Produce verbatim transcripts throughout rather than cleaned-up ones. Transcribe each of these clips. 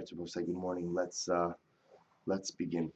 right, so we'll say good morning. Let's uh, let's begin.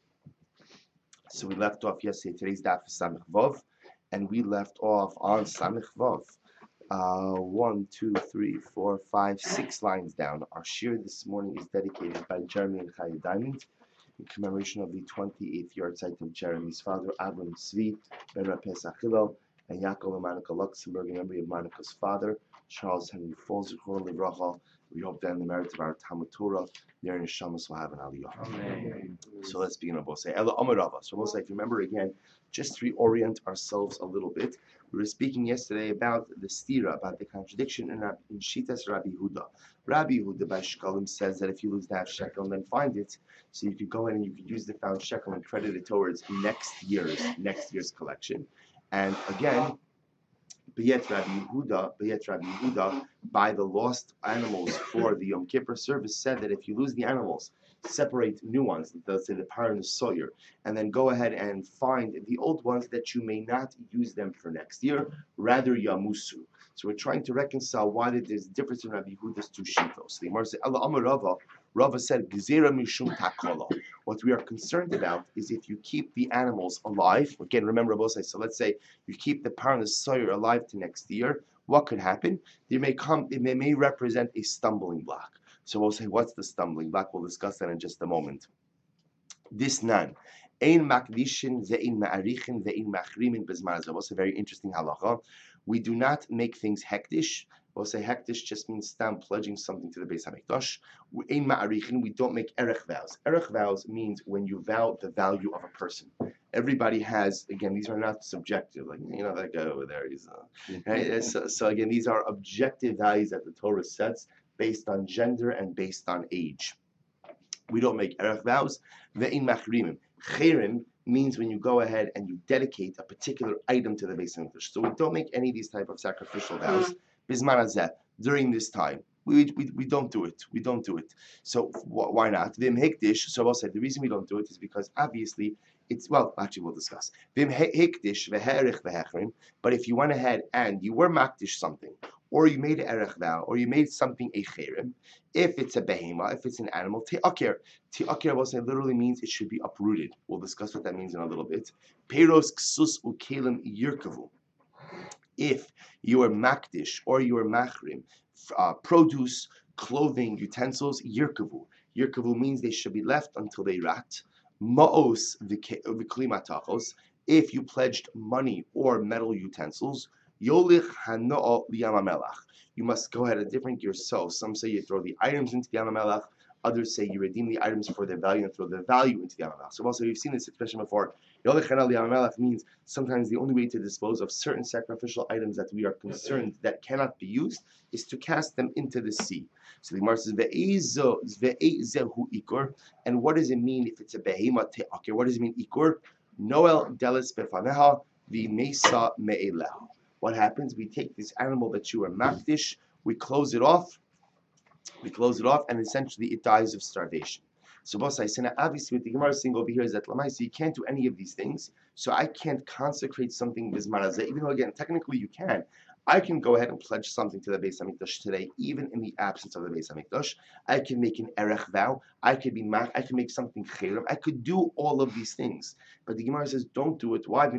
So we left off yesterday. Today's daf is Samich Vov, and we left off on Samich Vov. Uh, one, two, three, four, five, six lines down. Our shir this morning is dedicated by Jeremy and Chaya Diamond in commemoration of the twenty-eighth yard site of Jeremy's father, Avram Tzvi ben Rapes Achilo, and Yaakov and Monica Luxembourg in memory of Monica's father, Charles Henry Foles, Livracha. We hope that in the merit of our Talmud Torah, their neshamas will have an aliyah. Amen. So let's begin on both say Ella Amarava. So we'll say, if you remember again, just to reorient ourselves a little bit, we were speaking yesterday about the stira, about the contradiction in, Rab, in Shitas Rabbi Huda. Rabbi Huda by Shkalim says that if you lose the half shekel and then find it, so you could go in and you could use the found shekel and credit it towards next year's next year's collection. And again, B'yet Rabbi Yehuda, B'yet Rabbi Yehuda, by the lost animals for the Yom Kippur service, said that if you lose the animals, separate new ones, let's say the par and the sawyer, and then go ahead and find the old ones that you may not use them for next year, rather yamusu. So we're trying to reconcile why there's a difference in Rabbi Yehuda's two shitos. The Gemara said, Allah Amar Rava, Rava said, Gezerah mishum takala. What we are concerned about is if you keep the animals alive. Again, remember both sides. So let's say you keep the par and the sawyer alive to next year. What could happen? There may come, it may, may represent a stumbling block. So we'll say, what's the stumbling block? We'll discuss that in just a moment. This nan. Ein makdishin ve'in ma'arichin ve'in machrimin bezman hazeh. What's a very interesting halacha? We do not make things hektish. We'll say hektish just means stamp pledging something to the Beis Hamikdash. Ein ma'arichin, we don't make erech vows. Erech vows means when you vow the value of a person. Everybody has, again, these are not subjective, like, you know, that guy over there, he's, uh, right? so, so again, these are objective values that the Torah sets based on gender and based on age. We don't make erech vows. Ve'in machrimim. Cherim means when you go ahead and you dedicate a particular item to the Beis Hamikdash. So we don't make any of these type of sacrificial vows. Bizman hazeh, during this time. We, we, we don't do it. We don't do it. So wh- why not? Vim hektish. So I'll say the reason we don't do it is because obviously it's, well, actually we'll discuss. Vim hektish veherich vehechrim. But if you went ahead and you were makdish something, or you made an erech vow, or you made something a cherim, if it's a behema, if it's an animal, te'akir. Te'akir, we'll say, literally means it should be uprooted. We'll discuss what that means in a little bit. Peros ksus ukelim yirkavu. If you are makdish or you are machrim, uh, produce, clothing, utensils, yirkavu. Yirkavu means they should be left until they rot. Ma'os v'klimatachos. If you pledged money or metal utensils, yolich hano'o liyamamelach. You must go ahead and different yourself. Some say you throw the items into the Yamamelach. Others say you redeem the items for their value and throw the value into the Yamamelach. So also we've seen this expression before. Yolich hano'o liyamamelach means sometimes the only way to dispose of certain sacrificial items that we are concerned that cannot be used is to cast them into the sea. So the Gemara says, ve'ezehu ikur. And what does it mean if it's a behema te'akir? What does it mean ikur? Noel delis befaneha v'mesa me'eleha. What happens? We take this animal that you are makdish, we close it off, we close it off, and essentially it dies of starvation. So Bosai Sina, obviously what the Gemara is saying over here is that Lamaisi, you can't do any of these things, so I can't consecrate something bizman hazeh, even though again, technically you can. I can go ahead and pledge something to the Beis Hamikdash today, even in the absence of the Beis Hamikdash. I can make an erech vow. I could be mak. I can make something cherim. I could do all of these things. But the Gemara says, don't do it. Why?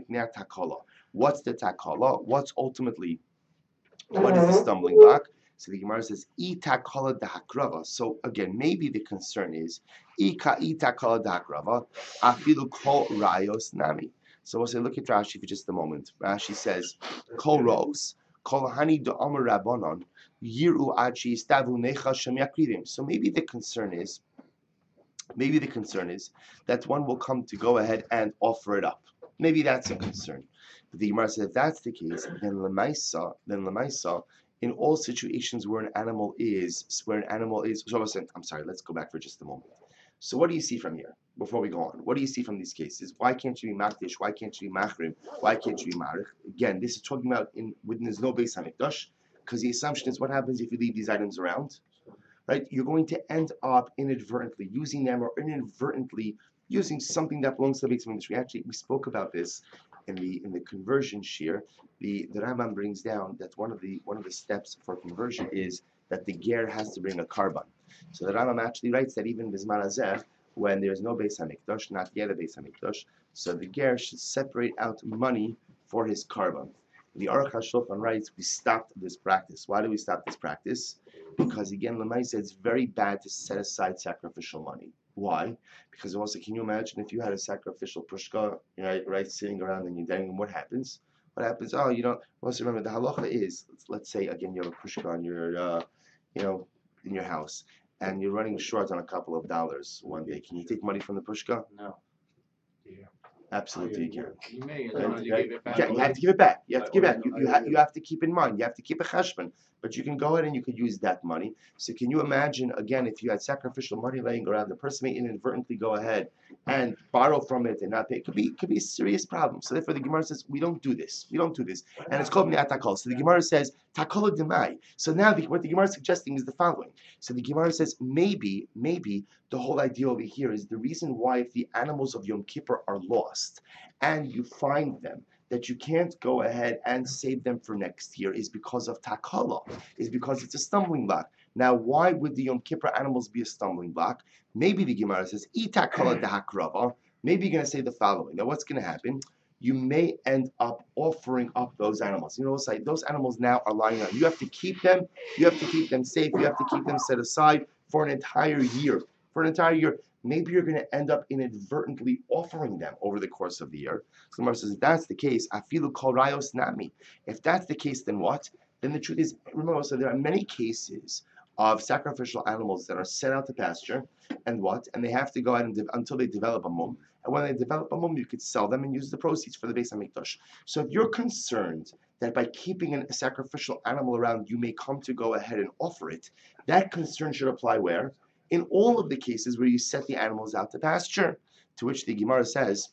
What's the takala? What's ultimately, what is the stumbling block? So the Gemara says, I takala dahakrava. So again, maybe the concern is, I takala dahakrava, afilu kol rayos nami. So we'll say, look at Rashi for just a moment. Rashi says, kol ros, kol hani do amar rabbanon, yiru achi stavu necha shem yakridim. So maybe the concern is, maybe the concern is that one will come to go ahead and offer it up. Maybe that's a concern. But the Gemara says if that's the case, then lemaisa, then lemaisa, in all situations where an animal is, where an animal is, so I'm sorry, let's go back for just a moment. So what do you see from here? Before we go on, what do you see from these cases? Why can't you be makdish? Why can't you be machrim? Why can't you be marich? Again, this is talking about in when there's no Beis Hamikdash, because the assumption is what happens if you leave these items around, right? You're going to end up inadvertently using them or inadvertently using something that belongs to the Beis Hamikdash. We actually we spoke about this in the in the conversion shir. The the Rambam brings down that one of the one of the steps for conversion is that the ger has to bring a carbon. So the Rambam actually writes that even Bizman Hazeh, when there's no Beis Hamikdash, not yet a Beis Hamikdash, so the ger should separate out money for his carbon. The Aruch HaShulchan writes, we stopped this practice. Why do we stop this practice? Because again, Lamaisa, it's very bad to set aside sacrificial money. Why? Because also, can you imagine if you had a sacrificial pushka, right, right, sitting around in your dining room, what happens? What happens? Oh, you know, also remember the halacha is, let's say again, you have a pushka on your, uh, you know, in your house, and you're running short on a couple of dollars one day. Can you take money from the pushka? No. Absolutely, you can. You may, as Right? long as you Right? give it back. You, can, you have to give it back. You have to give it back. You, you, ha- I- you have to keep in mind. You have to keep a cheshbon. But you can go ahead and you could use that money. So can you imagine, again, if you had sacrificial money laying around, the person may inadvertently go ahead and borrow from it and not pay. It could be, it could be a serious problem. So therefore the Gemara says, we don't do this. We don't do this. And it's called Mni'at Takol. So the Gemara says, Takol Demai. So now the, what the Gemara is suggesting is the following. So the Gemara says, maybe, maybe the whole idea over here is the reason why if the animals of Yom Kippur are lost and you find them, that you can't go ahead and save them for next year is because of takala, is because it's a stumbling block. Now, why would the Yom Kippur animals be a stumbling block? Maybe the Gemara says, itakala dehakrava. Maybe you're going to say the following. Now, what's going to happen? You may end up offering up those animals. You know, it's like those animals now are lying on. You have to keep them. You have to keep them safe. You have to keep them set aside for an entire year. For an entire year. Maybe you're going to end up inadvertently offering them over the course of the year. So the Gemara says, if that's the case, afilu kol rayos nami. If that's the case, then what? Then the truth is, remember, so there are many cases of sacrificial animals that are sent out to pasture, and what? And they have to go out and de- until they develop a mum. And when they develop a mum, you could sell them and use the proceeds for the Beis Hamikdash. So if you're concerned that by keeping a sacrificial animal around, you may come to go ahead and offer it, that concern should apply where? In all of the cases where you set the animals out to pasture, to which the Gemara says,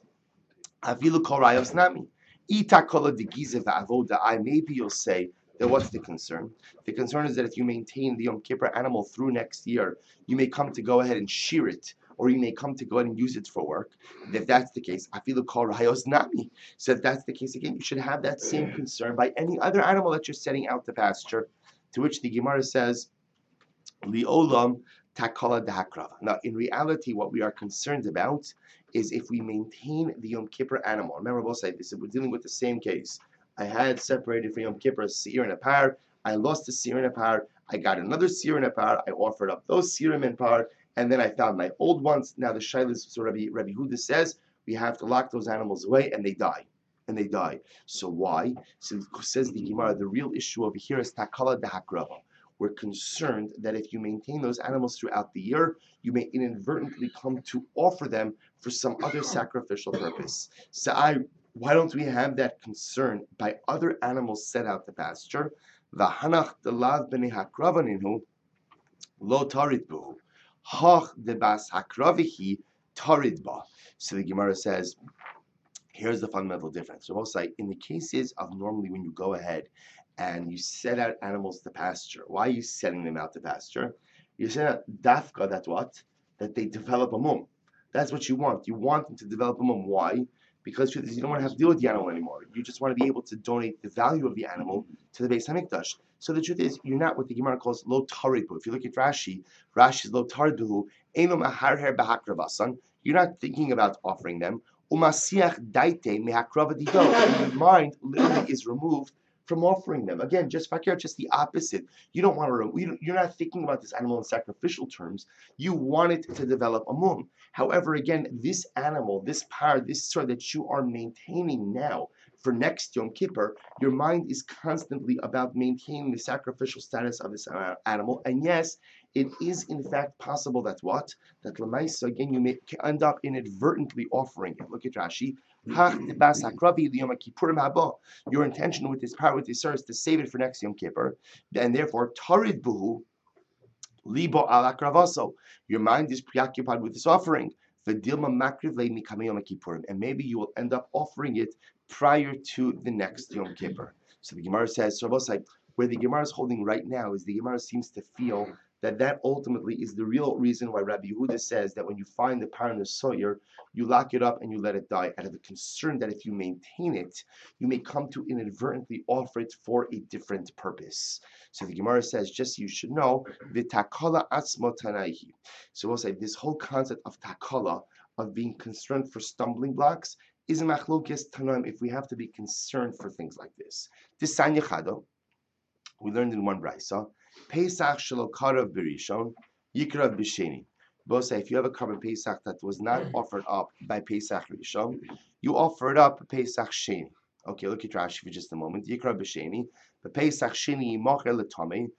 "Avilu kol rayos nami." Ita kola degize va'avoda. I maybe you'll say that what's the concern? The concern is that if you maintain the Yom Kippur animal through next year, you may come to go ahead and shear it, or you may come to go ahead and use it for work. And if that's the case, afilu kol rayos nami. So if that's the case again, you should have that same concern by any other animal that you're setting out to pasture. To which the Gemara says, "Liolam." Takala dahakrava. Now, in reality, what we are concerned about is if we maintain the Yom Kippur animal. Remember, both sides, this we're dealing with the same case. I had separated for Yom Kippur a seir and a par. I lost a seir and a par. I got another seir and a par. I offered up those serim and par, and then I found my old ones. Now the shaylas, so Rabbi, Rabbi Huda says we have to lock those animals away, and they die. And they die. So why? So says the Gemara, the real issue over here is takala dahakrava. We're concerned that if you maintain those animals throughout the year, you may inadvertently come to offer them for some other sacrificial purpose. So I, why don't we have that concern by other animals set out to pasture? V'hanach delav b'nei hakravaninu lo tarid buhu. Hach debas hakravihi tarid ba. So the Gemara says, here's the fundamental difference. So most like in the cases of normally when you go ahead and you set out animals to pasture. Why are you setting them out to pasture? You set out dafka, that what? That they develop a mum. That's what you want. You want them to develop a mum. Why? Because you don't want to have to deal with the animal anymore. You just want to be able to donate the value of the animal to the Beis Hamikdash. So the truth is, you're not what the Gemara calls lo taribu. If you look at Rashi, Rashi's lo taribu, eno maharher bahakravasan. You're not thinking about offering them. Umasiach daite mehakravadido. Your mind literally is removed from offering them. Again, just fakir, just the opposite. You don't want to, you're not thinking about this animal in sacrificial terms. You want it to develop a mum. However, again, this animal, this par, this sort that you are maintaining now for next Yom Kippur, your mind is constantly about maintaining the sacrificial status of this animal. And yes, it is in fact possible that what? That Lamaisa, again, you may end up inadvertently offering it. Look at Rashi. Your intention with this power, with this service, is to save it for next Yom Kippur, and therefore tarid buhu libo ala kravaso. Your mind is preoccupied with this offering. V'dilma makriv le'mi kamei Yom Kippurim, and maybe you will end up offering it prior to the next Yom Kippur. So the Gemara says, so like where the Gemara is holding right now is the Gemara seems to feel that that ultimately is the real reason why Rabbi Yehuda says that when you find the parent Sawyer, you lock it up and you let it die, out of the concern that if you maintain it, you may come to inadvertently offer it for a different purpose. So the Gemara says, just so you should know, v'takala atzmo tanaihi. So we'll say this whole concept of takala, of being concerned for stumbling blocks, is a machlokes tanaim if we have to be concerned for things like this. This Sanya Chado, we learned in one brayso, Pesach shelo karav berishon, yikrav b'sheni. Both say if you have a carbon Pesach that was not offered up by Pesach Rishon, you offer it up Pesach Sheni. Okay, look at Rashi for just a moment. Yikrav b'sheni, but Pesach Sheni mocher letame.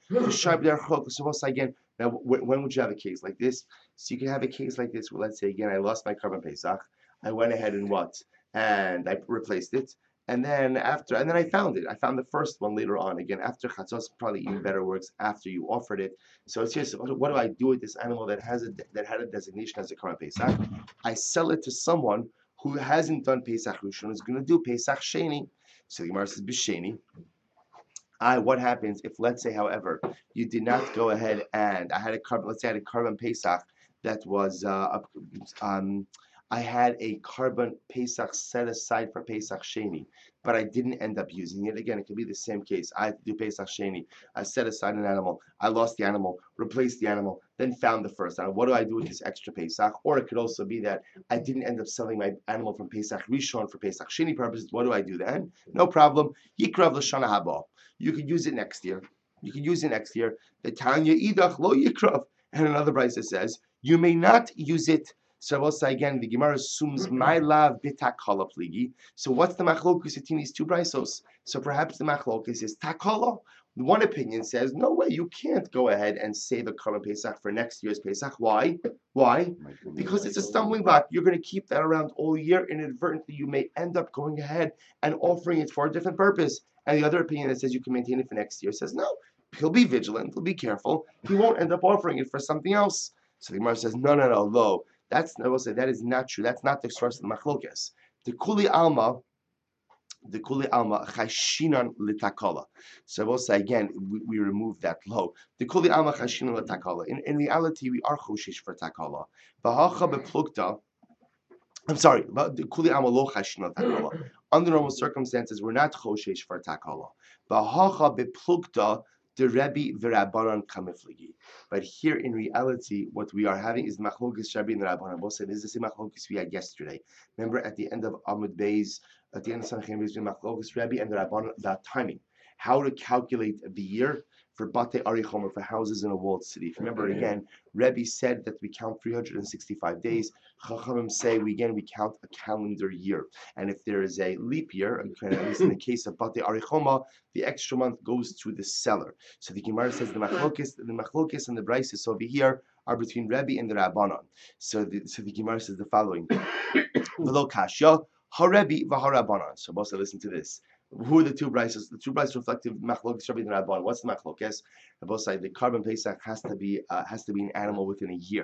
So once again, now when would you have a case like this? So you can have a case like this where, let's say again, I lost my carbon Pesach. I went ahead and what? And I replaced it, and then after, and then I found it. I found the first one later on. Again, after chatzos, probably even better works after you offered it. So it's just, what do I do with this animal that has a that had a designation as a Karban Pesach? I sell it to someone who hasn't done Pesach Rishon, is going to do Pesach Sheni. So the Gemara says B'Sheni. I, what happens if, let's say, however, you did not go ahead and I had a carbon, let's say I had a Karban Pesach that was uh, um. I had a carbon Pesach set aside for Pesach Sheni, but I didn't end up using it. Again, it could be the same case. I had to do Pesach Sheni. I set aside an animal. I lost the animal, replaced the animal, then found the first animal. What do I do with this extra Pesach? Or it could also be that I didn't end up selling my animal from Pesach Rishon for Pesach Sheni purposes. What do I do then? No problem. Yikrav l'shana haba. You could use it next year. You could use it next year. The Tanya idach lo yikrav. And another brayso says, you may not use it. So I will say again, the Gemara assumes my love bitakala pligi. So what's the machlokus between these two braisos? So perhaps the machlokus is takala. One opinion says, no way, you can't go ahead and save a Karban Pesach for next year's Pesach. Why? Why? Because it's a stumbling block. You're going to keep that around all year. Inadvertently, you may end up going ahead and offering it for a different purpose. And the other opinion that says you can maintain it for next year says, no, he'll be vigilant, he'll be careful. He won't end up offering it for something else. So the Gemara says, no, no, no, lo. That's, I will say, that is not true. That's not the source of the machlokes. The kuli alma, the kuli alma chashinan litakala. So I will say again, we, we remove that low. The kuli alma chashinan litakala. In in reality, we are choshish for takala. V'hacha beplukta. I'm sorry, but the kuli alma lo chashinan litakala. Under normal circumstances, we're not choshish for takala. V'hacha beplukta. The Rebbe v'Rabbanan kamifligi. But here in reality, what we are having is machlokes Rebbe and Rabbanan. Both said this is the same machlokes we had yesterday. Remember at the end of Amud Beis, at the end of Sanchim, there's machlokes Rebbe and Rabbanan about timing, how to calculate the year for Batei Arichomer, for houses in a walled city. If you remember again, Rebbe said that we count three hundred sixty-five days. Chachamim say we again we count a calendar year, and if there is a leap year, at least in the case of Batei Arichoma, the extra month goes to the seller. So the Gemara says the machlokes, the machlokes and the braysos over here are between Rebbe and the Rabbanan. So the so the Gemara says the following: V'lo kashya haRebbe v'haRabbanan. So both listen to this. Who are the two braysos? The two braysos reflective machlokes Rebbe and Rabbanan. What's the machlokes? Both sides. The carbon Pesach has to be uh, has to be an animal within a year.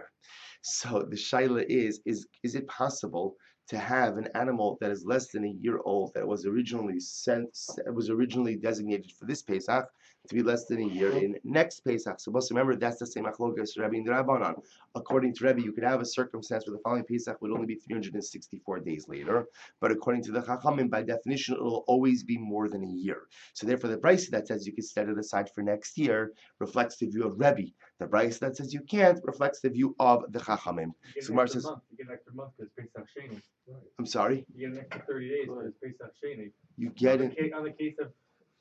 So the shaila is is is it possible to have an animal that is less than a year old that was originally sent was originally designated for this Pesach to be less than a year in next Pesach? So must remember that's the same machlokes Rebbe and the Rabbanan. According to Rebbe, you could have a circumstance where the following Pesach would only be three hundred sixty-four days later, but according to the Chachamim, by definition, it will always be more than a year. So therefore, the brayso that says you can set it aside for next year reflects the view of Rebbe. The brayso that says you can't reflects the view of the Chachamim. So Mar says, month. You get an extra month because Pesach Sheni. Right. I'm sorry? You get an extra thirty days because Pesach Sheni. You get it. it. On the case of...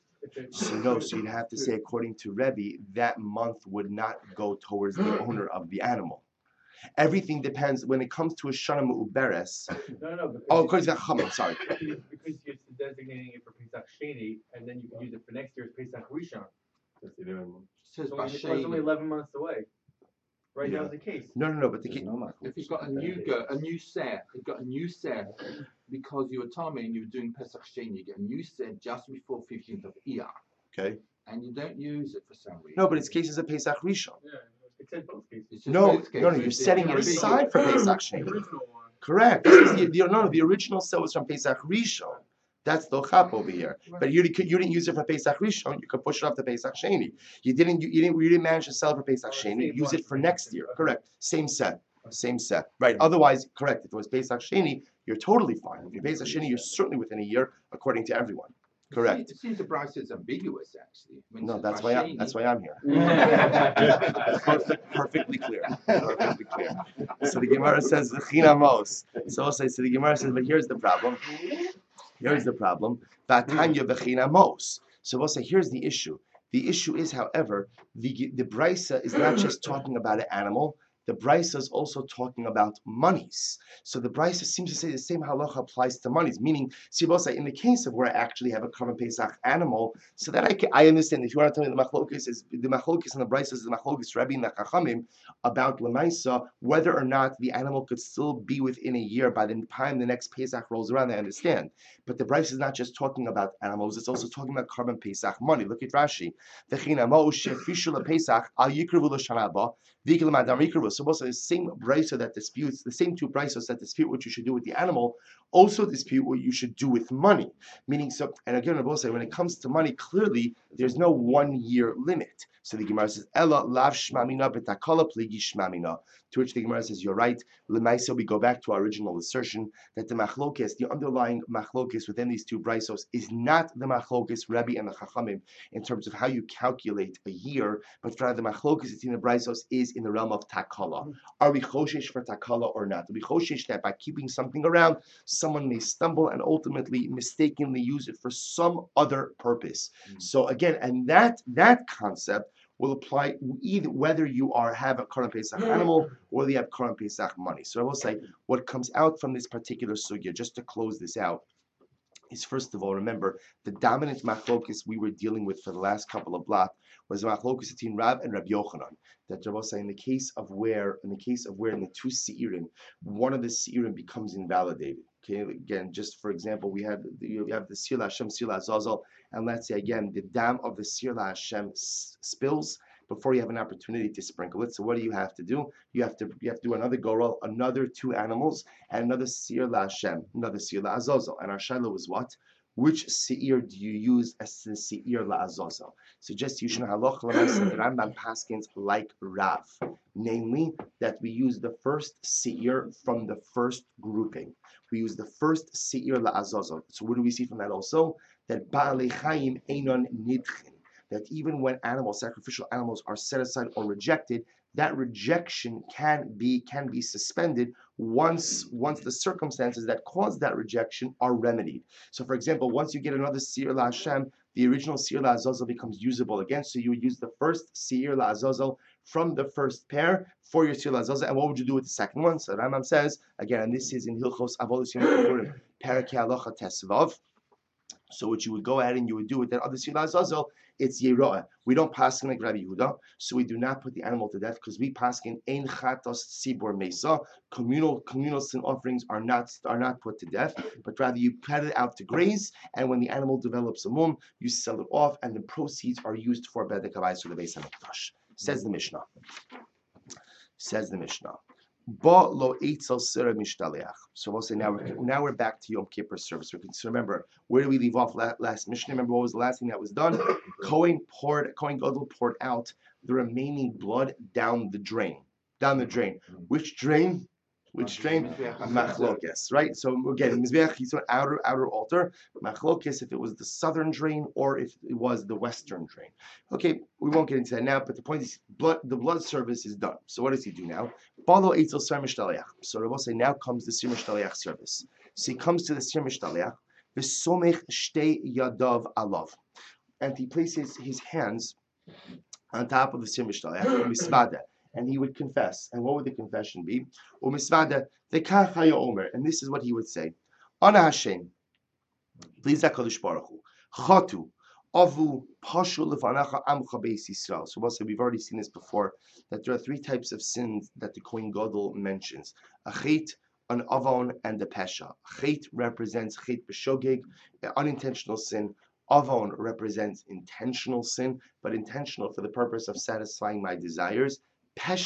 So no, so you'd have to say, according to Rebbe, that month would not go towards the owner of the animal. Everything depends when it comes to a Shana Mu'uberes. No, no, no. Oh, according to the Chachamim, sorry. Because, because you're designating it for Pesach Sheni, and then you can use it for next year's Pesach Rishon. That's eleven months. It's only, it's only eleven months away. Right, yeah. That was the case. No, no, no, but the case. No, if you've got a new go, a new set, you've got a new set because you were timing and you were doing Pesach Sheni, you get a new set just before fifteenth of Iyar. Okay. And you don't use it for some reason. No, but it's cases of Pesach Rishon. Yeah, it said both cases. No, no, no, you're setting it aside for Pesach Sheni. Correct. The, the, no, no, the original set was from Pesach Rishon. That's the chap over here. But you, you didn't use it for Pesach Rishon. You could push it off to Pesach Sheni. You didn't. You, you didn't. You didn't manage to sell it for Pesach Sheni. Use it for next year. Correct. Same set. Same set. Right. Otherwise, correct. If it was Pesach Sheni, you're totally fine. If you're Pesach Sheni, you're certainly within a year, according to everyone. Correct. It seems the price is ambiguous, actually. No, that's why I, that's why I'm here. Perfect, perfectly clear. Perfectly clear. So the Gemara says v'china mos. So I'll say. So the Gemara says, but here's the problem. Here's the problem. V'tanya v'china mos. So we'll say, here's the issue. The issue is, however, the the brisa is not just talking about an animal. The brisa is also talking about monies. So the brisa seems to say the same halacha applies to monies. Meaning, see, we'll say in the case of where I actually have a Karban Pesach animal, so that I can, I understand. If you want to tell me the machlokes is the machlokes and the brisa is the machlokes Rabbi and the Chachamim about lemaisa, whether or not the animal could still be within a year by the time the next Pesach rolls around. I understand, but the brisa is not just talking about animals; it's also talking about Karban Pesach money. Look at Rashi. So also the same brisa that disputes, the same two brisos that dispute what you should do with the animal, also dispute what you should do with money. Meaning, so, and again, I will say, when it comes to money, clearly there's no one-year limit. So the Gemara says, Ella lav shmamina b'takala pligi shmamina. To which the Gemara says, you're right. L'maisa, we go back to our original assertion that the machlokes, the underlying machlokes within these two brisos, is not the machlokes Rabbi and the Chachamim in terms of how you calculate a year, but rather the machlokes between the brisos is in the realm of takala. Are we choshesh for takala or not? Are we choshesh that by keeping something around, someone may stumble and ultimately mistakenly use it for some other purpose? Mm-hmm. So again, and that that concept will apply either whether you are have a Karban Pesach animal or you have Karban Pesach money. So I will say what comes out from this particular sugya, just to close this out, is first of all, remember the dominant machlokes we were dealing with for the last couple of blot was the machlokes between Rav and Rabbi Yochanan. That Rav was saying in the case of where, in the case of where in the two seirim, one of the seirim becomes invalidated. Okay, again, just for example, we have you have the Sir Hashem, Sir Azazel, and let's say again the dam of the Sir Hashem s- spills before you have an opportunity to sprinkle it. So what do you have to do? You have to you have to do another gorel, another two animals, and another Sir Hashem, another Sir Azazel. And our shaila was what? Which seir do you use as the seir la'azazel? So just you should know halacha l'maaseh the Rambam paskins like Rav, namely that we use the first seir from the first grouping. We use the first seir la'azazel. So what do we see from that also? That ba'alei chayim einon nidchin. That even when animals, sacrificial animals, are set aside or rejected, that rejection can be can be suspended once once the circumstances that caused that rejection are remedied. So, for example, once you get another Seir LaHashem, the original Seir LaAzazel becomes usable again. So you would use the first Seir LaAzazel from the first pair for your Seir LaAzazel. And what would you do with the second one? So Rambam says, again, and this is in Hilchos Avodos Yom Kippurim, Perek Halacha Tesvav. So what you would go ahead and you would do with that other Seir LaAzazel, it's Yeroah. We don't paskin like Rabbi Yehuda, so we do not put the animal to death because we paskin ein chatos tzibur mesa. Communal communal sin offerings are not are not put to death, but rather you put it out to graze, and when the animal develops a mum, you sell it off, and the proceeds are used for bedek havayis or the Beis Hamikdash. Says the Mishnah. Says the Mishnah. Ba lo eitzel sira mishtaleach. So we'll say now we're now we're back to Yom Kippur service. We can so remember where did we leave off last, last Mishnah? Remember what was the last thing that was done? Kohen poured Kohen Gadol poured out the remaining blood down the drain, down the drain. Which drain? Which drain? Machlokes, right? So again, Mizbeach, he's an outer outer altar. Machlokes, if it was the southern drain or if it was the western drain. Okay, we won't get into that now. But the point is, blood the blood service is done. So what does he do now? Balo eitzel sir mishtaleach. So I will say now comes the sir mishtaleach service. So he comes to the sir mishtaleach. V'somech shtei yadav alav, and he places his hands on top of the sir mishtaleach misvada. And he would confess. And what would the confession be? And this is what he would say. Ana Hashem, please HaKadosh Baruch Hu, Chatu, Avu, Pashu Lefanacha Amcha Beis Yisrael. So we've already seen this before, that there are three types of sins that the Kohen Gadol mentions. A chet, an avon, and a pesha. Chet represents chet b'shogeg, unintentional sin. Avon represents intentional sin, but intentional for the purpose of satisfying my desires. Pesha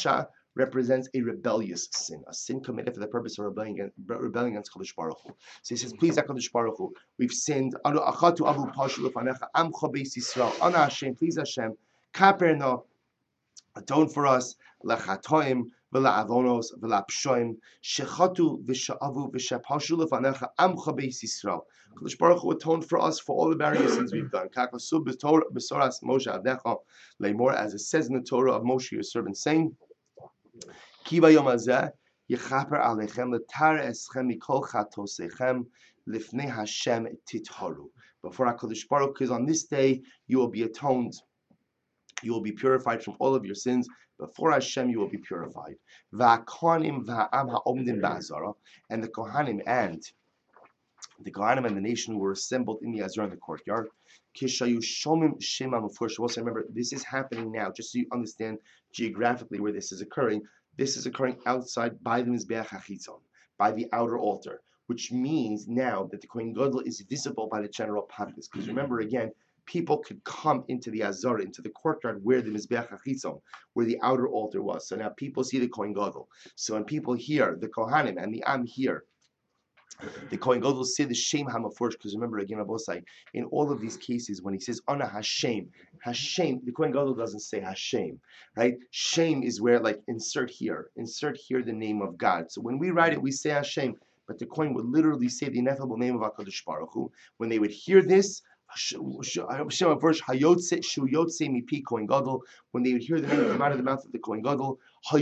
represents a rebellious sin, a sin committed for the purpose of rebelling against, rebelling against Kadosh Baruch Hu. So he says, please, HaKadosh Baruch Hu, we've sinned. Anu achatu avu pashu lefanecha, amcha beis Yisrael. Ana Hashem, please Hashem, kaperna, atone for us, lechatoim, v'la'avonos, v'la'pshoim, shechatu v'sha'avu v'shapashu lefanecha, amcha beis Yisrael. Kadosh Baruch Hu atoned for us for all the various sins we've done. Kakasub b'soras Moshe avdecha leimor, as it says in the Torah of Moshe, your servant, saying, Ki bayom hazeh yechaper alechem letar eschem mikol chatosechem lifnei Hashem titharu. Before HaKadosh Baruch Hu, because on this day you will be atoned, you will be purified from all of your sins. Before Hashem you will be purified. Va'kohanim va'am ha'omdim ba'azara, and the Kohanim and the Kohanim and the nation were assembled in the Azara in the courtyard. Kishayu shomim shema mufurish. Also remember, this is happening now, just so you understand geographically where this is occurring. This is occurring outside by the Mizbeach HaChitzon, by the outer altar, which means now that the Kohen Gadol is visible by the general public. Because remember again, people could come into the Azara, into the courtyard where the Mizbeach HaChitzon, where the outer altar was. So now people see the Kohen Gadol. So when people hear the Kohanim and the Am hear the Kohen Gadol say the Shem HaMafurish, because remember again, Abosai, in all of these cases, when he says Ana Hashem, Hashem, the Kohen Gadol doesn't say Hashem, right? Shem is where, like, insert here, insert here the name of God. So when we write it, we say Hashem, but the Kohen would literally say the ineffable name of HaKadosh Baruch Hu. When they would hear this, when they would hear the name come out of the mouth of the Kohen Gadol,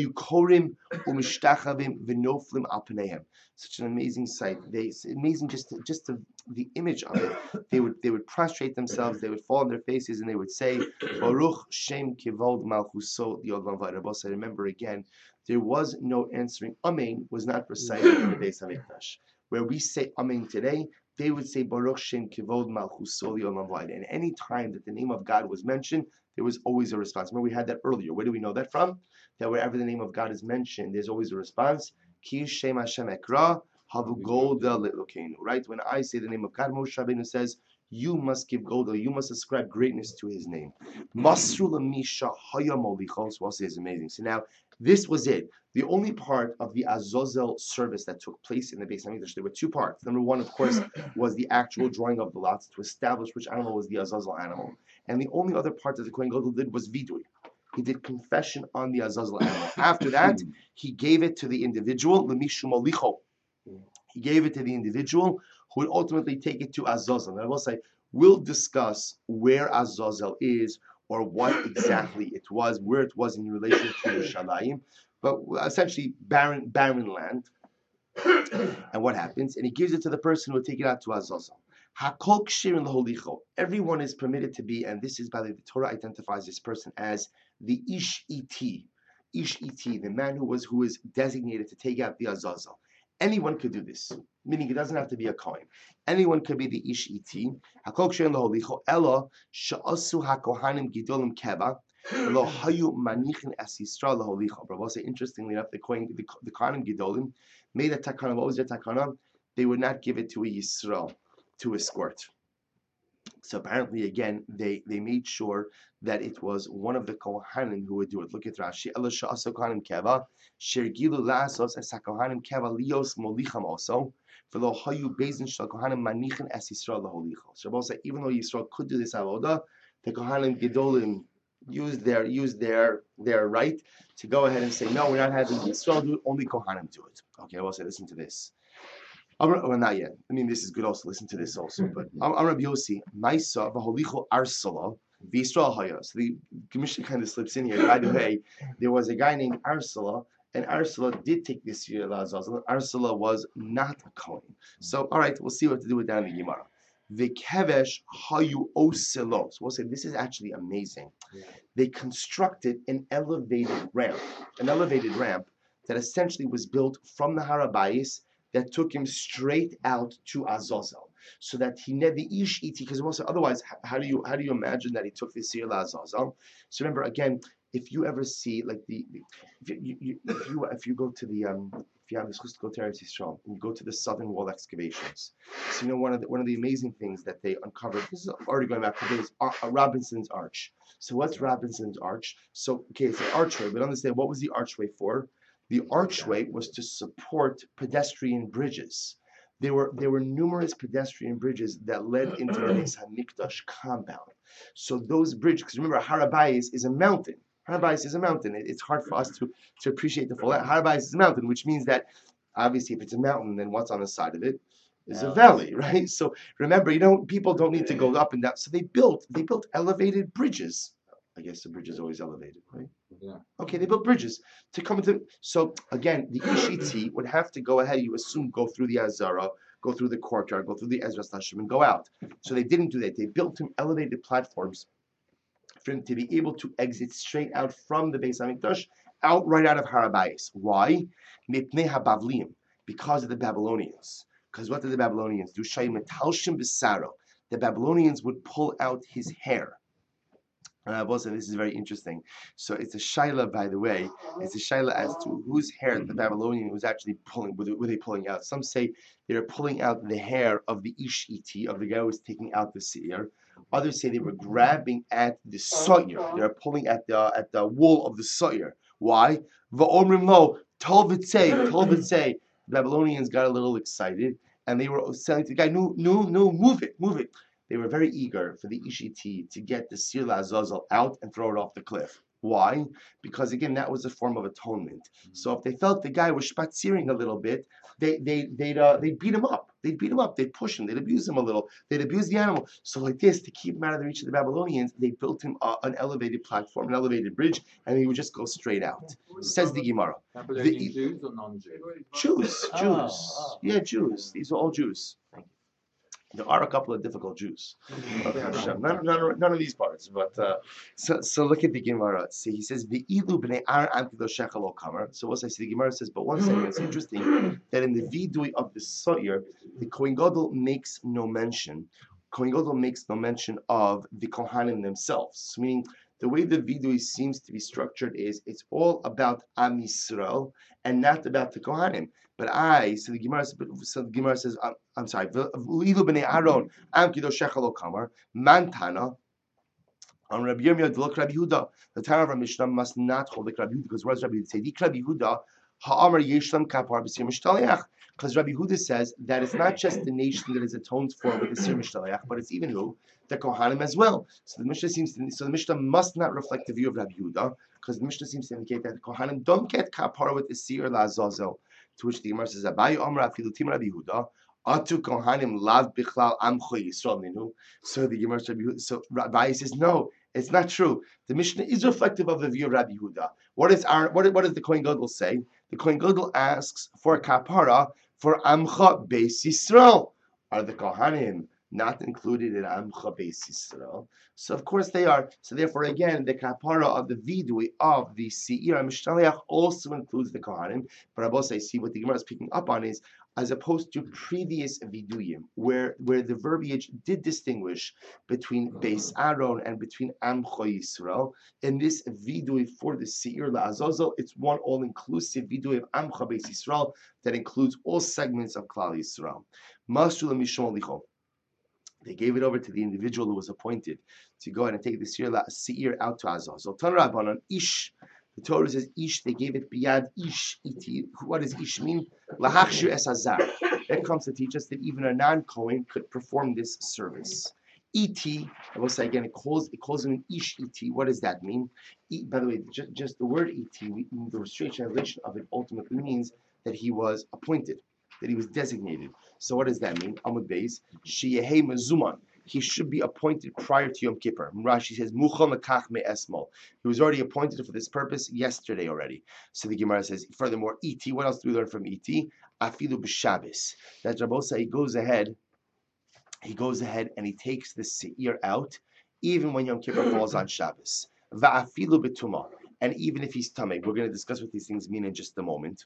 such an amazing sight. They amazing just just the, the image of it. They would they would prostrate themselves, they would fall on their faces, and they would say, Baruch Shem Kivod Malchuso Yod. Remember again, there was no answering. Amen was not recited in the Beis Hamikdash. Where we say Amen today, they would say Baruch Shem Kivod Malchuso Yod. And any time that the name of God was mentioned, there was always a response. Remember, we had that earlier. Where do we know that from? That wherever the name of God is mentioned, there's always a response. Ki Shem Hashem Ekra Havu Golda Le'Elokeinu. Right? When I say the name of God, Moshe Rabbeinu says, you must give Golda, you must ascribe greatness to His name. Masru L'Misha Haya Molichos. Well, is amazing. So now, this was it. The only part of the Azazel service that took place in the Beis Hamikdash, there were two parts. Number one, of course, was the actual drawing of the lots to establish which animal was the Azazel animal. And the only other part that the Kohen Gadol did was vidui. He did confession on the Azazel animal. After that, he gave it to the individual, L'mishu Molicho. He gave it to the individual who would ultimately take it to Azazel. And I will say, we'll discuss where Azazel is or what exactly it was, where it was in relation to Yerushalayim, but essentially barren, barren land. And what happens? And he gives it to the person who will take it out to Azazel. Hakol kshirin l'holicho. Everyone is permitted to be, and this is by the Torah identifies this person as the ish iti, ish iti, the man who was who is designated to take out the Azazel. Anyone could do this, meaning it doesn't have to be a Kohen. Anyone could be the ish iti. Hakol kshirin l'holicho. Ela sha'asu hakohanim gidolim keva lo hayu manichin es Yisrael l'holicho. But also, interestingly enough, the Kohen, the, the Kohanim gidolim made a takana. What was their takana? They would not give it to a Yisrael to escort. So apparently, again, they, they made sure that it was one of the Kohanim who would do it. Look at Rashi. Ela sha'asu kohanim keva shergilu la'asos es hakohanim keva lios molicham also v'lo hayu bezin shel kohanim manichin es Yisrael l'holicho. So Rabbi said, even though Yisrael could do this avoda, the Kohanim gedolim used their used their their right to go ahead and say, no, we're not having Yisrael do it, only Kohanim do it. Okay, I will say, listen to this. Well, not yet. I mean, this is good also. Listen to this also. But I'm Rabbi Yossi. Maisa v'holicho arsala v'Yisrael haya. So the commission kind of slips in here. By the way, there was a guy named Arsala, and Arsala did take this year Azazel. Arsala was not a Kohen. So, all right, we'll see what to do with that in the Gemara. V'kevesh hayu oselo. So we'll say this is actually amazing. Yeah. They constructed an elevated ramp, an elevated ramp that essentially was built from the Har HaBayis that took him straight out to Azazel, so that he never ish iti. Because also, otherwise, how do you how do you imagine that he took this year Azazel? So remember again, if you ever see like the, the if you, you if you if you go to the um if you have the Schus to go to Eretz Yisrael, and you go to the southern wall excavations, so you know one of the, one of the amazing things that they uncovered. This is already going back to days. Uh, Robinson's Arch. So what's Robinson's Arch? So okay, it's an archway, but understand what was the archway for? The archway was to support pedestrian bridges. There were there were numerous pedestrian bridges that led into the Beis Hamikdash compound. So those bridges, because remember, Har HaBayis is a mountain. Har HaBayis is a mountain. It, it's hard for us to, to appreciate the full. Har HaBayis is a mountain, which means that obviously, if it's a mountain, then what's on the side of it is a valley, right? So remember, you know, people don't need to go up and down. So they built they built elevated bridges. I guess the bridge is always elevated, right? Yeah. Okay, they built bridges to come into. So again, the Ishiti would have to go ahead. You assume go through the Azara, go through the courtyard, go through the Ezras Hashem, and go out. So they didn't do that. They built him elevated platforms for him to be able to exit straight out from the Beis Hamikdash, out right out of Har HaBayis. Why? Mipnei HaBavliim, because of the Babylonians. Because what did the Babylonians do? Shayim metalshim b'saro. The Babylonians would pull out his hair. Uh, also, this is very interesting. So it's a shaila, by the way. It's a shaila as to whose hair the Babylonian was actually pulling. Were they, were they pulling out? Some say they were pulling out the hair of the Ish-Iti, of the guy who was taking out the seir. Others say they were grabbing at the soyer. They were pulling at the at the wool of the soyer. Why? Va'omrim lo tolvitzei tolvitzei. The Babylonians got a little excited and they were saying to the guy, "No, no, no, move it, move it." They were very eager for the Ishiti to get the Sir Azazel out and throw it off the cliff. Why? Because again, that was a form of atonement. So if they felt the guy was spatziring a little bit, they they they'd uh, they'd beat him up. They'd beat him up. They'd push him. They'd abuse him a little. They'd abuse the animal. So like this, to keep him out of the reach of the Babylonians, they built him uh, an elevated platform, an elevated bridge, and he would just go straight out. Says the Gemara. The, Jews or non-Jews? Jews, Jews, oh, oh. yeah, Jews. These are all Jews. There are a couple of difficult Jews. None, none, none of these parts, but uh, so so look at the Gemara. See, he says the ilu bnei ar amkido shechalo kamer. So what I see, the Gemara says, but one second, it's interesting that in the vidui of the soyer, the Kohen Gadol makes no mention. Kohen Gadol makes no mention of the Kohanim themselves. Meaning, the way the vidui seems to be structured is it's all about Am Yisrael and not about the Kohanim. But I, so the Gemara, so the Gemara says, I'm, I'm sorry, Ilu b'nei Aaron, am kido shechalo kamar, mantana, on Rabbi Yirmiyah, look Rabbi Yehuda. The Tana of our Mishnah must not hold like Rabbi Yehuda, because what does Rabbi Yehuda say? Rabbi Yehuda, ha'amar yeshlam kapar b'sir mishtaleach. Because Rabbi Yehuda says that it's not just the nation that is atoned for with the sir mishtaleach, but it's even who? The Kohanim as well. So the Mishnah seems to, so the Mishnah must not reflect the view of Rabbi Yehuda, because the Mishnah seems to indicate that the Kohanim don't get kapar with the sir la'azazel. To which the Gemara says, "Abayi Omra afilu tim Rabbi Yehuda, atu kohanim lav bichlal amcho Yisrael minu." So the Gemara says, so Rabbi says, "No, it's not true. The Mishnah is reflective of the view of Rabbi Yehuda. What is our what, what does the Kohen Gadol say? The Kohen Gadol asks for a kapara for amcha beis Yisrael. Are the kohanim not included in amcha beis Yisrael? So of course they are. So therefore, again, the kapara of the vidui of the seir mishtaleach also includes the kohanim. But I both say, see what the Gemara is picking up on is, as opposed to previous viduyim, where where the verbiage did distinguish between Beis Aaron and between Amcho Yisrael. In this vidui for the seir la'azazel, it's one all-inclusive vidui of Amcha Beis Yisrael that includes all segments of Klal Yisrael. Masru l'mishon licho. They gave it over to the individual who was appointed to go ahead and take the seir out to Azazel. Tan Rabbanan Ish. The Torah says Ish. They gave it biyad Ish iti. What does Ish mean? Lahachshir es hazar. That comes to teach us that even a non-Kohen could perform this service. Iti. I will say again. It calls it calls him an Ish iti. What does that mean? E, by the way, just, just the word iti, we, the straight translation of it ultimately means that he was appointed, that he was designated. So what does that mean? Amud Beis, Sheyehei Mezuman. He should be appointed prior to Yom Kippur. Rashi says, Muchal Mekach Me'esmol. He was already appointed for this purpose yesterday already. So the Gemara says, furthermore, Iti, what else do we learn from Iti? Afilu B'Shabbos. That Rabbosa, he goes ahead, he goes ahead and he takes the seir out, even when Yom Kippur falls on Shabbos. Va'afilu B'Tumah. And even if he's tamei, we're going to discuss what these things mean in just a moment.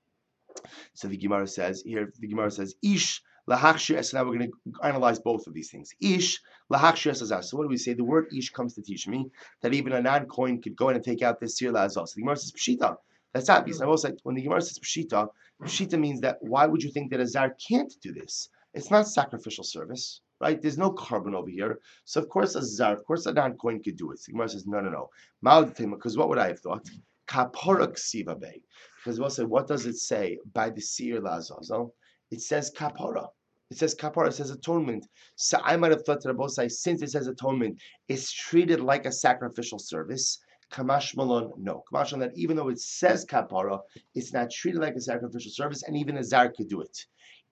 So the Gemara says here, the Gemara says, Ish lahachshir. So now we're going to analyze both of these things. Ish lahachshir esazar. So what do we say? The word Ish comes to teach me that even a non-Kohen could go in and take out this seir la'azal. So the Gemara says, Pshita. That's obvious. I will say, when the Gemara says Pshita, Pshita means that why would you think that a Zar can't do this? It's not sacrificial service, right? There's no carbon over here. So, of course, a Zar, of course, a non-Kohen could do it. So the Gemara says, no, no, no. Because what would I have thought? Kapora ksiva bay. Because we'll say, what does it say by the Seir Lazazel? It says Kapora. It says kapara, it says atonement. So I might have thought that both sides, since it says atonement, it's treated like a sacrificial service. Kamash Malon, no. Kamash Malon, that even though it says kapara, it's not treated like a sacrificial service, and even a zar could do it.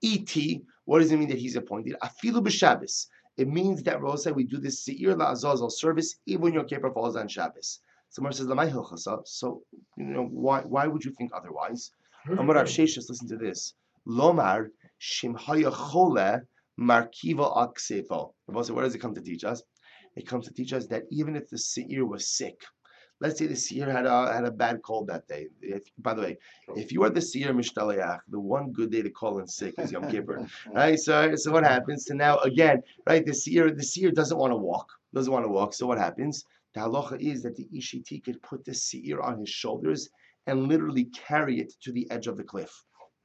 Et, what does it mean that he's appointed? Afilu b'Shabbos. It means that Rosa, we do this seir la'azazel service even when your kippur falls on Shabbos. Someone says, Lamai hilchasa. So, you know, why why would you think otherwise? Amar Rav Sheshes, listen to this. Lomar Shimhaya Chole Markiva Aksefo. What does it come to teach us? It comes to teach us that even if the seir was sick, let's say the seir had a had a bad cold that day. If, by the way, if you are the seir mishtaleach, the one good day to call in sick is Yom Kippur, right? So, so what happens? So now again, right? The seir the seir doesn't want to walk, doesn't want to walk. So what happens? The halacha is that the ishiti could put the seir on his shoulders and literally carry it to the edge of the cliff.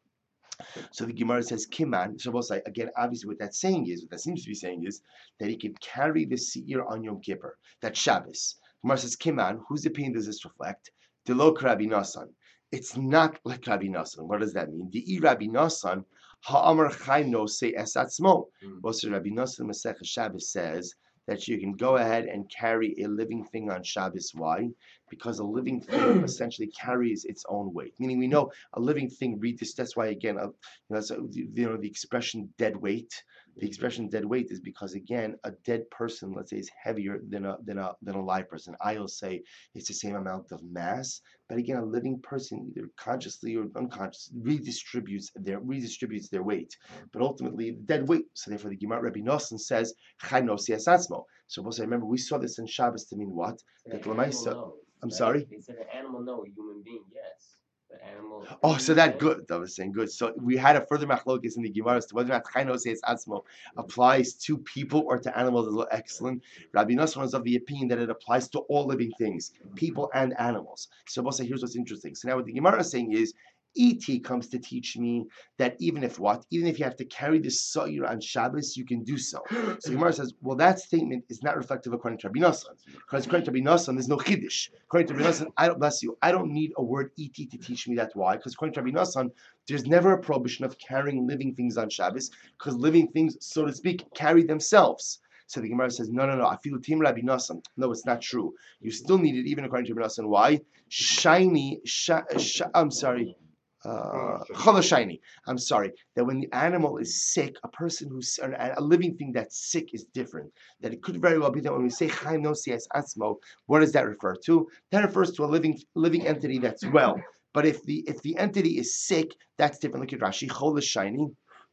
So the Gemara says, Kiman, Shabbos, again, obviously what that's saying is, what that seems to be saying is, that he can carry the seir on Yom Kippur, that's Shabbos. Gemara says, Kiman, whose opinion does this reflect? Delo Rabbi Nasan. It's not like Rabbi Nasan. What does that mean? The Rabbi Nasan, ha'amar chai no se esatzmo. Also, Rabbi Nasan Masech Shabbos says that you can go ahead and carry a living thing on Shabbos. Why? Because a living thing essentially carries its own weight. Meaning, we know a living thing. Read this. That's why again, uh, you know, so, you know, the expression "dead weight." The expression "dead weight" is because again, a dead person, let's say, is heavier than a than a than a live person. I'll say it's the same amount of mass, but again, a living person, either consciously or unconsciously, redistributes their redistributes their weight. But ultimately, dead weight. So therefore, the Gemara Rabbi Nosson says "Chai no siasatzmo." So we'll say, remember, we saw this in Shabbos to mean what? That Lamaisa. I'm right? Sorry? They said an animal, no. A human being, yes. The animal. Oh, so that good. I was saying good. So we had a further machlokes in the Gemara as to whether or not Chai no siasatzmo applies to people or to animals. Excellent. Rabbi Nosson was of the opinion that it applies to all living things, people and animals. So we'll say, here's what's interesting. So now what the Gemara is saying is, E T comes to teach me that even if what? Even if you have to carry the Sa'ir on Shabbos, you can do so. So Gemara says, well, that statement is not reflective according to Rabbi Nosson. Because according to Rabbi Nosson, there's no Chiddush. According to Rabbi Nosson, I don't, bless you, I don't need a word E T to teach me that. Why? Because according to Rabbi Nosson, there's never a prohibition of carrying living things on Shabbos, because living things, so to speak, carry themselves. So the Gemara says, no, no, no, I feel Tim Rabbi Nosson. No, it's not true. You still need it, even according to Rabbi Nosson. Why? Shiny, sh- sh- I'm sorry. Uh, shiny. I'm sorry. That when the animal is sick, a person who's a living thing that's sick is different. That it could very well be that when we say Chaim no sias atzmo, what does that refer to? That refers to a living living entity that's well. But if the if the entity is sick, that's different. Look at Rashi. Chol shiny.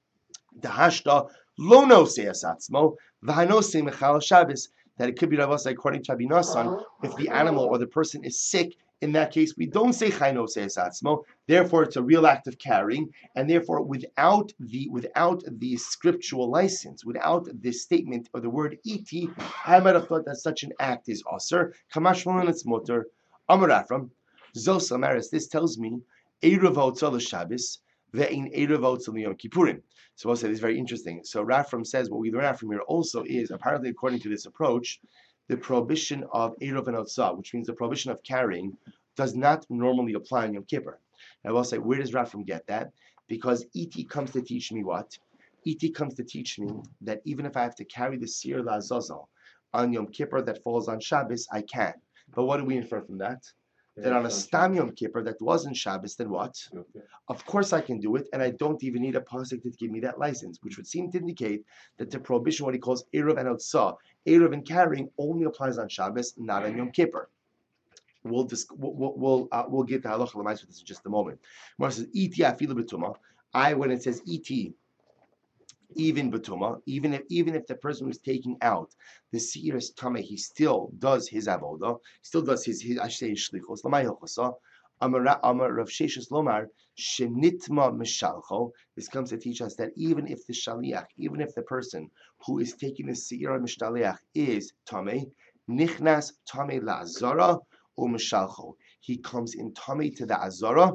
The hashta lo no sias atzmo v'hano se mechal Shabbos. That it could be Ravos according to Rabbi Nosson, if the animal or the person is sick. In that case, we don't say Chai no se'esatzmo. Therefore, it's a real act of carrying, and therefore, without the without the scriptural license, without this statement or the word iti, I might have thought that such an act is aser. Kamash Malon it's motor. Amar Afram Zos Amaris. This tells me eruv ha'otzah l'Shabbos ve'in eruv ha'otzah l'Yom Kippurim. So I'll say this is very interesting. So Rafram says what we learn from here also is apparently according to this approach, the prohibition of Eruv and Otzah, which means the prohibition of carrying, does not normally apply on Yom Kippur. And I will say, where does Rafram get that? Because E T comes to teach me what? E T comes to teach me that even if I have to carry the Seir La'azazel on Yom Kippur that falls on Shabbos, I can. But what do we infer from that? That on a Stam Yom Kippur that wasn't Shabbos, then what? Okay. Of course I can do it, and I don't even need a pasuk to give me that license, which would seem to indicate that the prohibition, what he calls Eruv and Otzah, Eruv and carrying, only applies on Shabbos, not on Yom Kippur. We'll dis- we'll we'll, uh, we'll get to halacha l'mais with this in just a moment. Mar says iti afilu b'tuma. I when it says iti, even b'tuma, even if even if the person who's taking out the seir is tameh, he still does his avodah, still does his his I say shlichos l'may hilchasa. Amar Amar Rav Sheshes Lomar Shenitma Mishalcho. This comes to teach us that even if the shaliach, even if the person who is taking the seir on mishtaliach is tameh, nichnas tameh la'azara u'mishalcho. He comes in tummy to the Azara,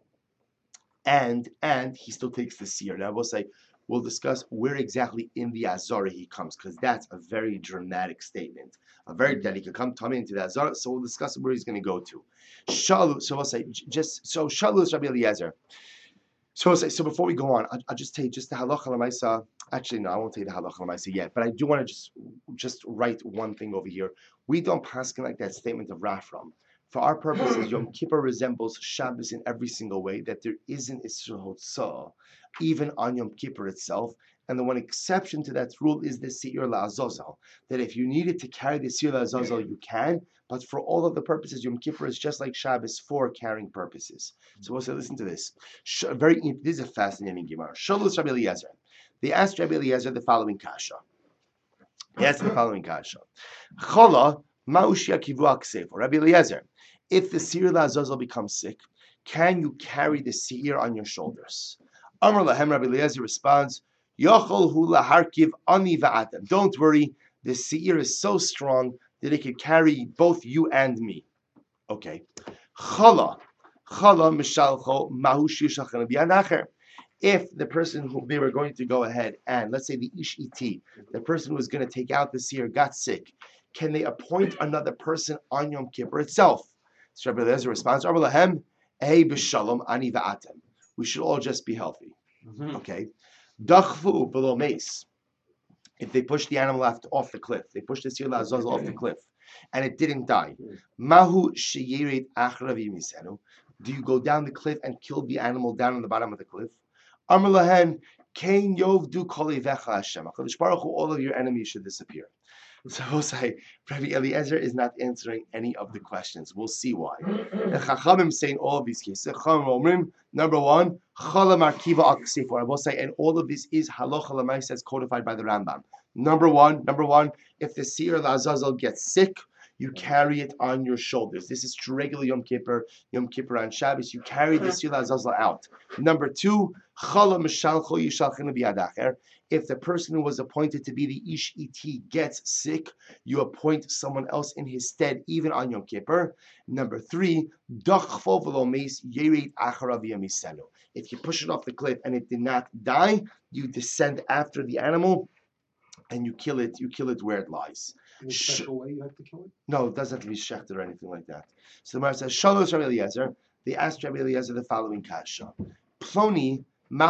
and and he still takes the seer. Now we'll say we'll discuss where exactly in the Azara he comes, because that's a very dramatic statement. A very that he could come tummy into the Azara. So we'll discuss where he's going to go to. Shalu. So we'll say just so Shalu is Rabbi Eliezer. So we'll say so before we go on, I'll, I'll just tell you just the halacha l'maisa. Actually, no, I won't tell you the halacha l'maisa yet, but I do want to just just write one thing over here. We don't paskin like that statement of Rafram. For our purposes, Yom Kippur resembles Shabbos in every single way, that there isn't Isra Hotzah, even on Yom Kippur itself. And the one exception to that rule is the Seir La'azazel, that if you needed to carry the Seir La'azazel, you can, but for all of the purposes, Yom Kippur is just like Shabbos for carrying purposes. So we'll say, listen to this. Very, this is a fascinating Gemara. Shalus Rabbi Eliezer. They asked Rabbi Eliezer the following kasha. He asked the following kasha. Chola ma'ushia kivuak sefer. Rabbi Eliezer, if the Seir La'azazel becomes sick, can you carry the Seir on your shoulders? Amar lahem, Rabbi Eliezer responds, Yochol hu laharkiv ani va'atem. Don't worry, the Seir is so strong that it could carry both you and me. Okay. Chala. Chala mishalcho mahu shishachan b'yadacher. If the person who they were going to go ahead and, let's say the ish iti, the person who was going to take out the Seir got sick, can they appoint another person on Yom Kippur itself? So Rabbi Eliezer responds, Amar lahem, Ei b'shalom ani va'atem. We should all just be healthy. Mm-hmm. Okay. Dachfu below mace. If they push the animal off, off the cliff, they push the Seir La'azazel off the cliff, and it didn't die. Mahu sheyirid achrav yimisenu. Do you go down the cliff and kill the animal down on the bottom of the cliff? Amar lahen, Kain yovdu kolivecha Hashem. HaKadosh Baruch Hu, all of your enemies should disappear. So we'll say, Rabbi Eliezer is not answering any of the questions. We'll see why. The Chachamim say in all of these cases, number one, Chala Markiva Aksifor. I will say, and all of this is Halacha L'maisa as codified by the Rambam. Number one, number one, if the Seir La'azazel gets sick, you carry it on your shoulders. This is true regular Yom Kippur, Yom Kippur on Shabbos. You carry the Seir La'azazel out. Number two, Chala Mishalcho Yishalchinu B'yadacher. If the person who was appointed to be the Ish Iti gets sick, you appoint someone else in his stead, even on Yom Kippur. Number three, if you push it off the cliff and it did not die, you descend after the animal and you kill it. You kill it where it lies. In a special way you have to kill it? No, it doesn't have to be shechted or anything like that. So the Gemara says, Shalosh Rabbi Eliezer. They asked Rabbi Eliezer the following kasha. Ploni.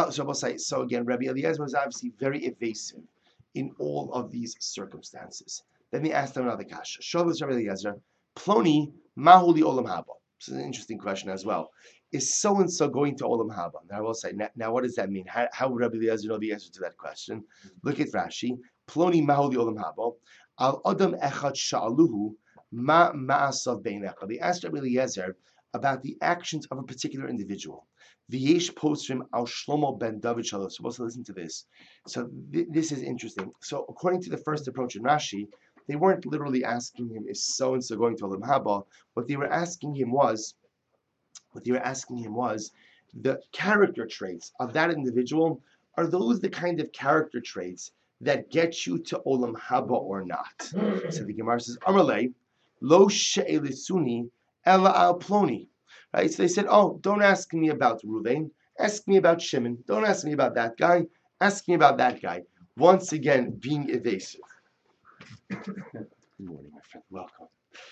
So again, Rabbi Eliezer was obviously very evasive in all of these circumstances. Then they asked him another kasha. Shalos Rabbi Eliezer, Ploni mahuli olam haba. This is an interesting question as well. Is so and so going to olam haba? Now I will say, now, now what does that mean? How, how would Rabbi Eliezer know the answer to that question? Look at Rashi. Ploni mahuli olam haba. Al adam echad sha'aluhu ma ma'asav beinecha. They asked Rabbi Eliezer about the actions of a particular individual. V'yesh postrim al Shlomo ben David Shalosh. Supposed to listen to this. So th- this is interesting. So according to the first approach in Rashi, they weren't literally asking him, is so and so going to Olam Haba? What they were asking him was, what they were asking him was, the character traits of that individual. Are those the kind of character traits that get you to Olam Haba or not? So the Gemara says, Amalei lo she'elisuni ela al ploni. Right? So they said, oh, don't ask me about Ruvain. Ask me about Shimon. Don't ask me about that guy. Ask me about that guy. Once again, being evasive. Good morning, my friend. Welcome.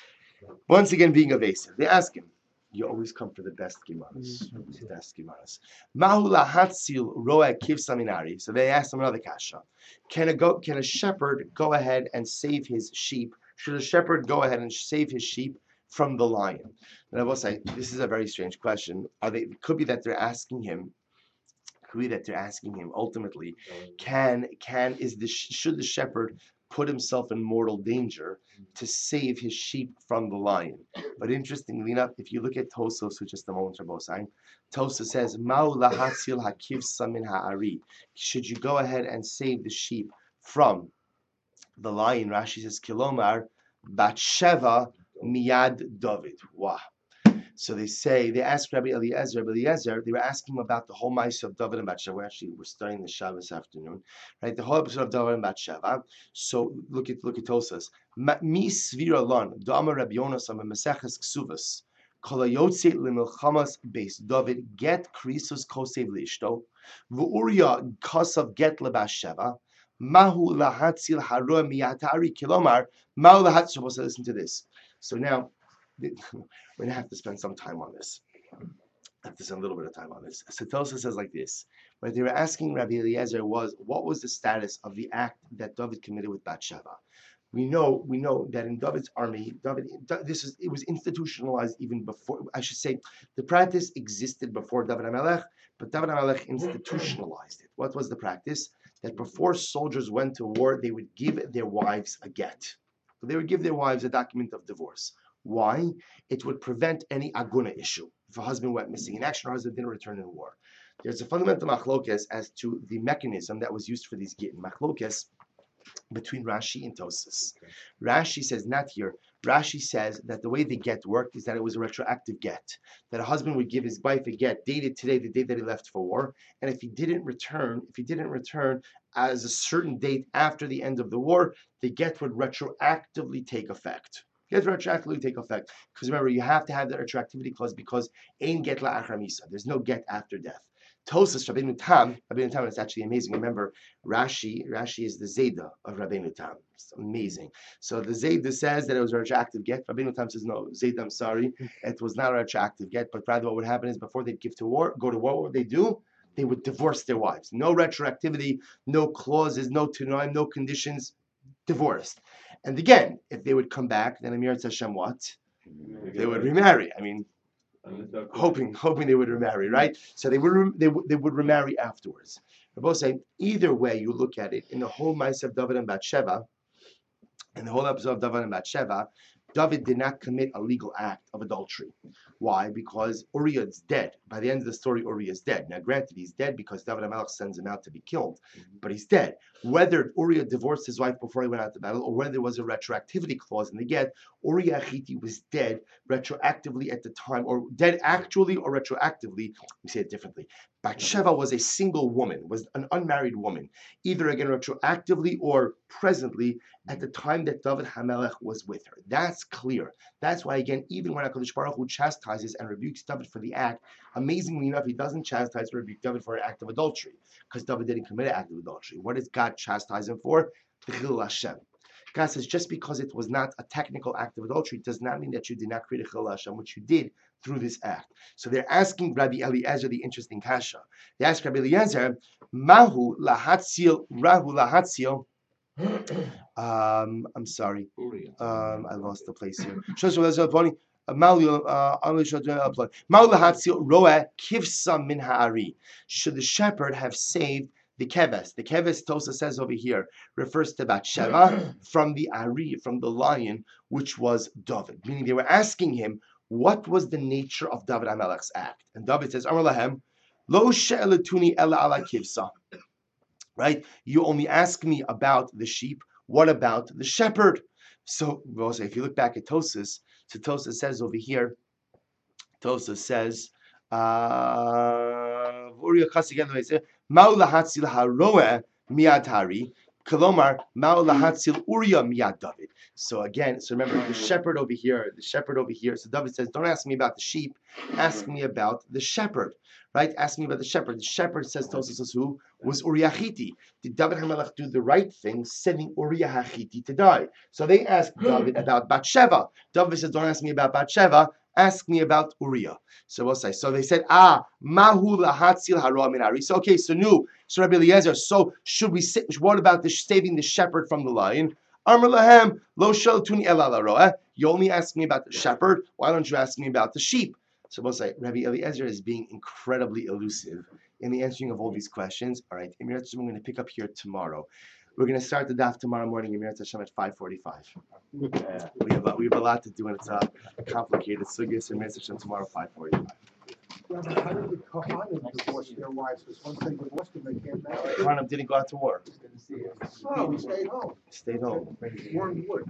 Once again, being evasive. They ask him, you always come for the best Gemaras. The best Gemaras. Mahu lahatzil roa kiv saminari. So they asked him another kasha. Can a, go, can a shepherd go ahead and save his sheep? Should a shepherd go ahead and save his sheep from the lion? And I will say, this is a very strange question. Are they? It could be that they're asking him. Could be that they're asking him. Ultimately, can can is the should the shepherd put himself in mortal danger to save his sheep from the lion? But interestingly enough, if you look at Tosos, which is the moment Rabbi saying, Tosos says, "Ma'u lahatzil hakiv samin ha'ari." Should you go ahead and save the sheep from the lion? Rashi says, "Kilomar bat sheva miyad David." Wow. So they say, they asked Rabbi Eliezer, Rabbi Eliezer, they were asking about the whole mice of David and Bathsheba. We're actually, we're studying the Shabbos this afternoon, right? The whole episode of David and Bathsheba. So look at, look at Tosas. Mi svira lon, da'amar Rabbi Yonas am Meseches Ksuvas, kol hayotze lemilchamas beis David get krisus kosev lishto, v'Uriah kasav get leBathsheba, mahu lahatzil haro miyatari kilomar, mahu lahatzil. So listen to this. So now, we're going to have to spend some time on this. I have to spend a little bit of time on this. So Tosafos says like this. What they were asking Rabbi Eliezer was, what was the status of the act that David committed with Bathsheba? We know, we know that in David's army, David, this is, it was institutionalized even before, I should say, the practice existed before David HaMelech, but David HaMelech institutionalized it. What was the practice? That before soldiers went to war, they would give their wives a get. So they would give their wives a document of divorce. Why? It would prevent any aguna issue. If a husband went missing in action, or husband didn't return in war. There's a fundamental machlokes as to the mechanism that was used for these gittin. Machlokes between Rashi and Tosafos. Okay. Rashi says, not here. Rashi says that the way the get worked is that it was a retroactive get. That a husband would give his wife a get dated today, the day that he left for war, and if he didn't return, if he didn't return as a certain date after the end of the war, the get would retroactively take effect. Get retroactively take effect. Because remember, you have to have the retroactivity clause because ein get la'achar misa. There's no get after death. Tosafos, Rabbeinu Tam, Rabbeinu Tam, it's actually amazing. Remember, Rashi, Rashi is the Zayda of Rabbeinu Tam. It's amazing. So the Zayda says that it was a retroactive get. Rabbeinu Tam says, no, Zayda, I'm sorry, it was not a retroactive get, but rather what would happen is before they'd give to war, go to war, what would they do? They would divorce their wives. No retroactivity, no clauses, no tunoim, no conditions, divorced. And again, if they would come back, then Amir Hashem what? They would remarry. I mean, hoping, hoping they would remarry, right? So they would, they would, they would remarry afterwards. We're both saying either way you look at it, in the whole mice of David and Bathsheba, in the whole episode of David and Bathsheba, David did not commit a legal act of adultery. Why? Because Uriah is dead. By the end of the story, Uriah is dead. Now, granted, he's dead because David HaMelech sends him out to be killed, but he's dead. Whether Uriah divorced his wife before he went out to battle, or whether there was a retroactivity clause in the get, Uriah Achiti was dead retroactively at the time, or dead actually or retroactively. Let me say it differently. Bathsheba was a single woman, was an unmarried woman, either again retroactively or presently at the time that David HaMelech was with her. That's clear. That's why, again, even when HaKadosh Baruch Hu chastises and rebukes David for the act, amazingly enough, he doesn't chastise or rebuke David for an act of adultery, because David didn't commit an act of adultery. What does God chastise him for? Chilul Hashem. God says, just because it was not a technical act of adultery does not mean that you did not create a Chilul Hashem, which you did through this act. So they're asking Rabbi Eliezer the interesting kasha. They ask Rabbi Eliezer, Mahu lahatzil, Rahu lahatzil. Um, I'm sorry. Um, I lost the place here. Should the shepherd have saved the keves? The keves, Tosa says over here, refers to Bathsheba from the Ari, from the lion, which was David. Meaning they were asking him, what was the nature of David HaMelech's act? And David says, Amar lahem, lo she'elatuni ela ala kivsa. Right? You only ask me about the sheep. What about the shepherd? So, also, if you look back at Tosafos, so Tosafos says over here, Tosafos says, Ma'u lahatzil haroeh miyad hari, kolomar ma'u lahatzil Uriah miyad David. So again, so remember the shepherd over here, the shepherd over here. So David says, don't ask me about the sheep, ask me about the shepherd. Right? Ask me about the shepherd. The shepherd, says Tosafos, who was Uriah Hachiti. Did David HaMelech do the right thing, sending Uriah Hachiti to die? So they asked David about Bathsheba. David says, don't ask me about Bathsheba, ask me about Uriah. So we'll say, so they said, ah, mahu lahatzil hara min ari. So okay, so new. So Rabbi Eliezer, so should we say, what about the saving the shepherd from the lion? Amar lahem, lo shaltuni ela laroeh. You only ask me about the shepherd. Why don't you ask me about the sheep? So we'll say, Rabbi Eliezer is being incredibly elusive in the answering of all these questions. All right, Emir Hashem, we're going to pick up here tomorrow. We're going to start the daf tomorrow morning, Emir Hashem, at five forty-five. Yeah. We have a, we have a lot to do, and it's a complicated sugya. So Emir Hashem tomorrow, five forty-five. Yeah, but how did the Kohanim divorce their wives? Because once they divorced them, they can't marry. Kohanim didn't go out to war. Oh, he stayed home. Stayed home. Warren Wood.